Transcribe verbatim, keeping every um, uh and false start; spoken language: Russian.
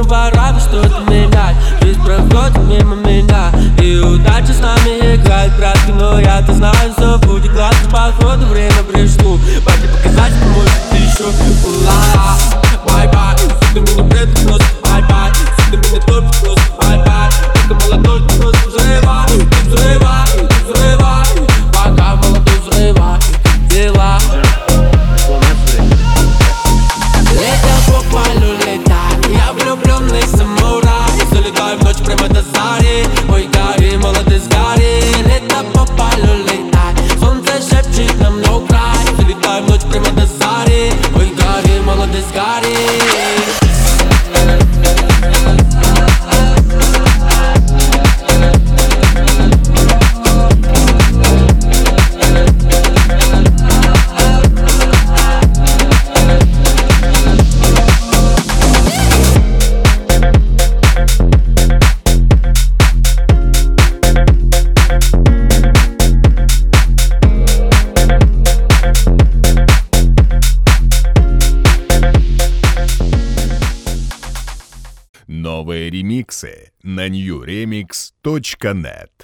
Думаю, пора бы что-то менять. Жизнь проходит мимо меня, и удача с нами играет краски. Но я-то знаю, все будет гладко, походу время пришло. Пойди показать, может ты еще ула. Бай-бай, ты меня предал, просто бай-бай. Ты меня топишь, просто бай-бай. Пока молодой, ты просто взрывай. Ты взрывай, ты взрывай. Пока молодой, взрывай. Дела. Летел по полю, летать. Я влюбленный самурай. Залетаю в ночь прямо до зари. Ой, гори, молодец, гори. Лето по полю, летать. Солнце шепчет нам no cry. Залетаю в ночь прямо до зари. Ой, гори, молодец, гори. Новые ремиксы на нью ремикс точка нет.